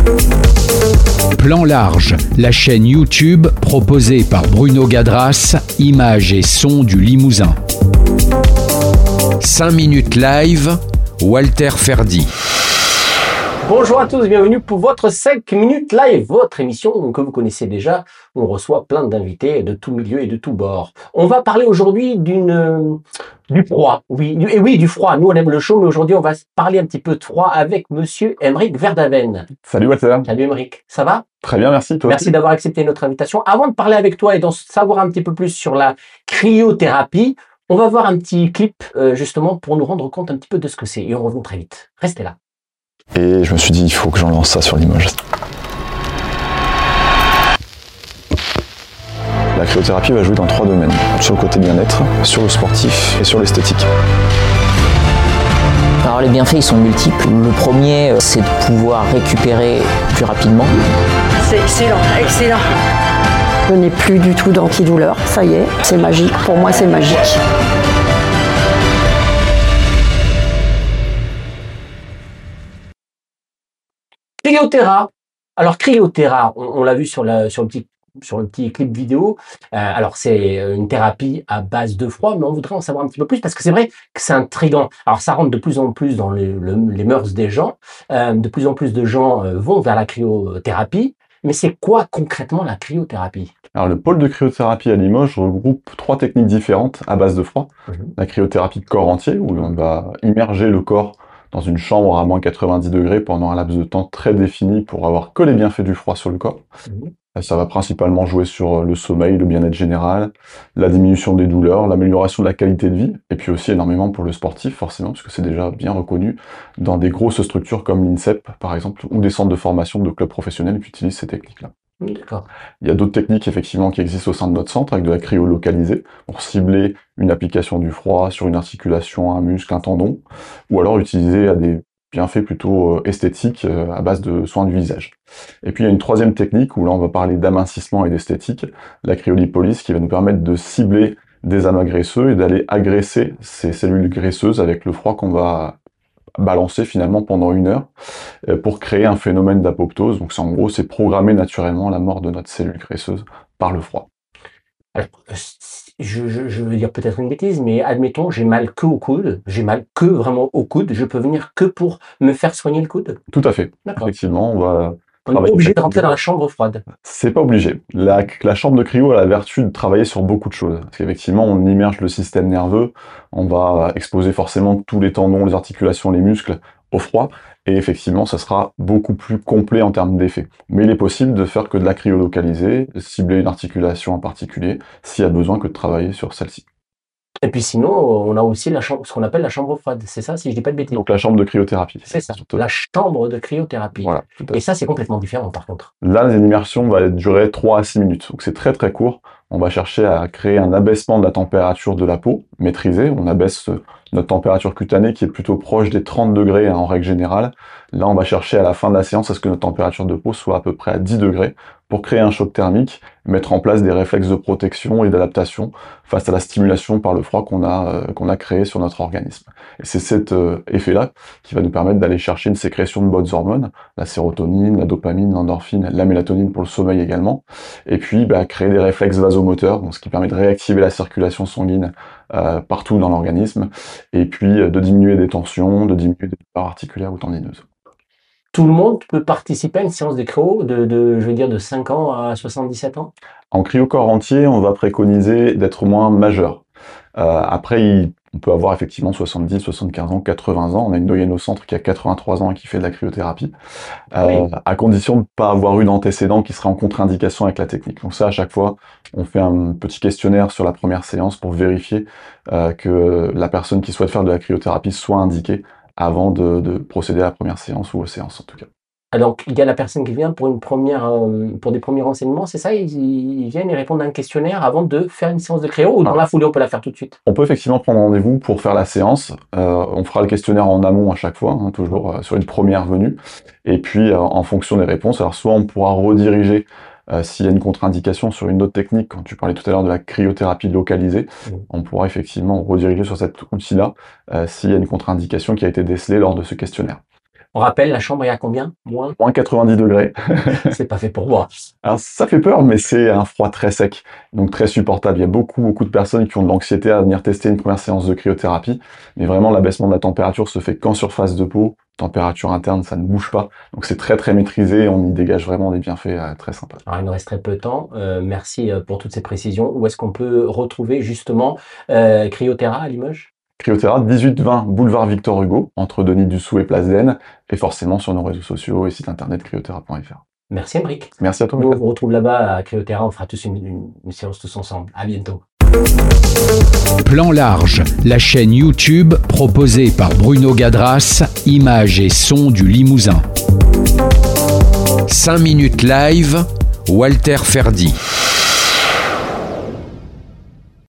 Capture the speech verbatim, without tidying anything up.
Plan Large, la chaîne YouTube proposée par Bruno Gadras, images et sons du Limousin. cinq minutes live, Walter Ferdy. Bonjour à tous, bienvenue pour votre cinq minutes live, votre émission que vous connaissez déjà, où on reçoit plein d'invités de tout milieu et de tout bord. On va parler aujourd'hui d'une euh, du froid, oui, du, et oui, du froid. Nous, on aime le chaud, mais aujourd'hui, on va parler un petit peu de froid avec monsieur Aymeric Verdaven. Salut Walter. Salut Aymeric, ça va? Très bien, merci. Toi merci aussi. d'avoir accepté notre invitation. Avant de parler avec toi et d'en savoir un petit peu plus sur la cryothérapie, on va voir un petit clip euh, justement pour nous rendre compte un petit peu de ce que c'est. Et on revient très vite. Restez là. Et je me suis dit, il faut que j'en lance ça sur Limoges. La cryothérapie va jouer dans trois domaines. Sur le côté bien-être, sur le sportif et sur l'esthétique. Alors les bienfaits ils sont multiples. Le premier c'est de pouvoir récupérer plus rapidement. C'est excellent, excellent. Je n'ai plus du tout d'antidouleur, ça y est, c'est magique. Pour moi c'est magique. Cryothera. Alors Cryothera, on, on l'a vu sur, la, sur, le petit, sur le petit clip vidéo. Euh, alors c'est une thérapie à base de froid, mais on voudrait en savoir un petit peu plus parce que c'est vrai que c'est intriguant. Alors ça rentre de plus en plus dans les, le, les mœurs des gens. Euh, de plus en plus de gens euh, vont vers la cryothérapie. Mais c'est quoi concrètement la cryothérapie? Alors le pôle de cryothérapie à Limoges regroupe trois techniques différentes à base de froid. Mmh. La cryothérapie de corps entier, où on va immerger le corps dans une chambre à moins quatre-vingt-dix degrés pendant un laps de temps très défini pour avoir que les bienfaits du froid sur le corps. Mmh. Ça va principalement jouer sur le sommeil, le bien-être général, la diminution des douleurs, l'amélioration de la qualité de vie, et puis aussi énormément pour le sportif, forcément, parce que c'est déjà bien reconnu dans des grosses structures comme l'INSEP, par exemple, ou des centres de formation de clubs professionnels qui utilisent ces techniques-là. D'accord. Il y a d'autres techniques effectivement qui existent au sein de notre centre avec de la cryo localisée pour cibler une application du froid sur une articulation, un muscle, un tendon, ou alors utiliser à des bienfaits plutôt esthétiques à base de soins du visage. Et puis il y a une troisième technique où là on va parler d'amincissement et d'esthétique, la cryolipolyse qui va nous permettre de cibler des amas graisseux et d'aller agresser ces cellules graisseuses avec le froid qu'on va balancer finalement pendant une heure pour créer un phénomène d'apoptose. Donc c'est en gros, c'est programmer naturellement la mort de notre cellule graisseuse par le froid. Alors, je, je, je veux dire peut-être une bêtise, mais admettons, j'ai mal que au coude, j'ai mal que vraiment au coude, je peux venir que pour me faire soigner le coude? Tout à fait. Effectivement, on va... On n'est pas obligé de rentrer dans la chambre froide. C'est pas obligé. La, la chambre de cryo a la vertu de travailler sur beaucoup de choses. Parce qu'effectivement, on immerge le système nerveux, on va exposer forcément tous les tendons, les articulations, les muscles au froid, et effectivement, ça sera beaucoup plus complet en termes d'effet. Mais il est possible de faire que de la cryo localisée, cibler une articulation en particulier, s'il y a besoin que de travailler sur celle-ci. Et puis sinon, on a aussi la chambre, ce qu'on appelle la chambre froide, c'est ça, si je dis pas de bêtises? Donc la chambre de cryothérapie. C'est ça, surtout. La chambre de cryothérapie. Voilà, et ça, c'est complètement différent par contre. Là, l'immersion va durer trois à six minutes, donc c'est très très court. On va chercher à créer un abaissement de la température de la peau, maîtrisé. On abaisse notre température cutanée qui est plutôt proche des trente degrés hein, en règle générale. Là, on va chercher à la fin de la séance à ce que notre température de peau soit à peu près à dix degrés pour créer un choc thermique, mettre en place des réflexes de protection et d'adaptation face à la stimulation par le froid qu'on a, euh, qu'on a créé sur notre organisme. Et c'est cet euh, effet-là qui va nous permettre d'aller chercher une sécrétion de bonnes hormones, la sérotonine, la dopamine, l'endorphine, la mélatonine pour le sommeil également, et puis bah, créer des réflexes vasomoteurs, donc ce qui permet de réactiver la circulation sanguine euh, partout dans l'organisme, et puis euh, de diminuer des tensions, de diminuer des douleurs articulaires ou tendineuses. Tout le monde peut participer à une séance de cryo de, de, je veux dire, de cinq ans à soixante-dix-sept ans? En cryo corps entier, on va préconiser d'être au moins majeur. Euh, après, il, on peut avoir effectivement soixante-dix, soixante-quinze ans, quatre-vingts ans. On a une doyenne au centre qui a quatre-vingt-trois ans et qui fait de la cryothérapie, euh, oui. à condition de ne pas avoir eu d'antécédent qui serait en contre-indication avec la technique. Donc ça, à chaque fois, on fait un petit questionnaire sur la première séance pour vérifier euh, que la personne qui souhaite faire de la cryothérapie soit indiquée avant de, de procéder à la première séance ou aux séances en tout cas. Donc il y a la personne qui vient pour une première, euh, pour des premiers renseignements, c'est ça? Ils, ils viennent et répondent à un questionnaire avant de faire une séance de cryo ou dans ah. la foulée on peut la faire tout de suite? On peut effectivement prendre rendez-vous pour faire la séance. Euh, on fera le questionnaire en amont à chaque fois, hein, toujours euh, sur une première venue. Et puis euh, en fonction des réponses, alors soit on pourra rediriger Euh, s'il y a une contre-indication sur une autre technique, quand tu parlais tout à l'heure de la cryothérapie localisée, mmh. on pourra effectivement rediriger sur cet outil-là euh, s'il y a une contre-indication qui a été décelée lors de ce questionnaire. On rappelle, la chambre est à combien? Moins Moins quatre-vingt-dix degrés. C'est pas fait pour moi. Alors ça fait peur, mais c'est un froid très sec, donc très supportable. Il y a beaucoup, beaucoup de personnes qui ont de l'anxiété à venir tester une première séance de cryothérapie, mais vraiment l'abaissement de la température se fait qu'en surface de peau, température interne, ça ne bouge pas. Donc c'est très très maîtrisé, et on y dégage vraiment des bienfaits euh, très sympas. Alors il nous reste très peu de temps. Euh, merci pour toutes ces précisions. Où est-ce qu'on peut retrouver justement euh, Cryothéra à Limoges? Cryothéra, dix-huit vingt boulevard Victor Hugo, entre Denis-Dussault et Place d'Aisne, et forcément sur nos réseaux sociaux et site internet cryothéra point f r. Merci Emric. Merci à toi. Nous, on vous retrouve là-bas à Cryothéra, on fera tous une, une, une séance tous ensemble. À bientôt. Plan Large, la chaîne YouTube proposée par Bruno Gadras, images et sons du Limousin. cinq minutes live, Walter Ferdy.